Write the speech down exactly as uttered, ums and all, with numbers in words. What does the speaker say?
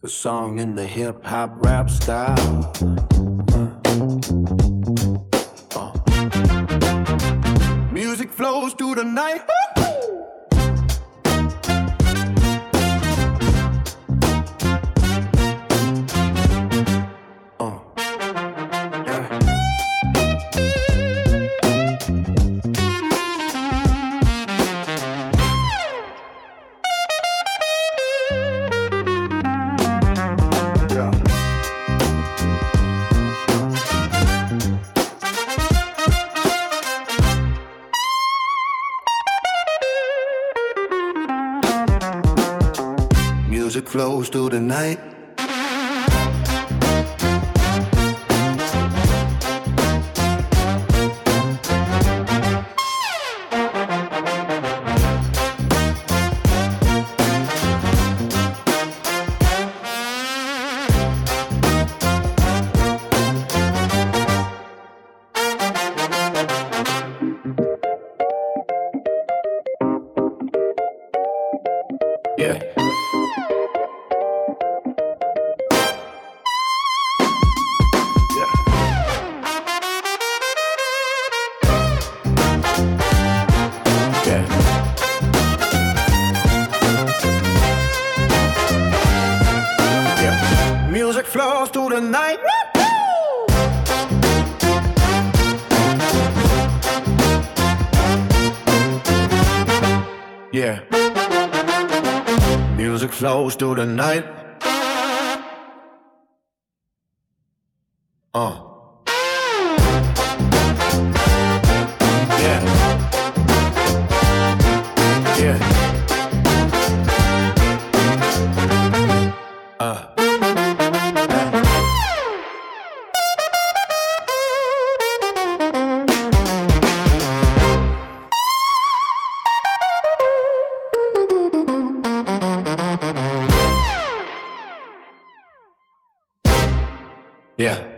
A song in the hip hop rap style. Uh. Music flows through the night. Uh. Yeah. Music flows through the night. Yeah. Music flows through the night. Yeah. Music flows through the night. Uh. Yeah. Yeah. Uh. Yeah.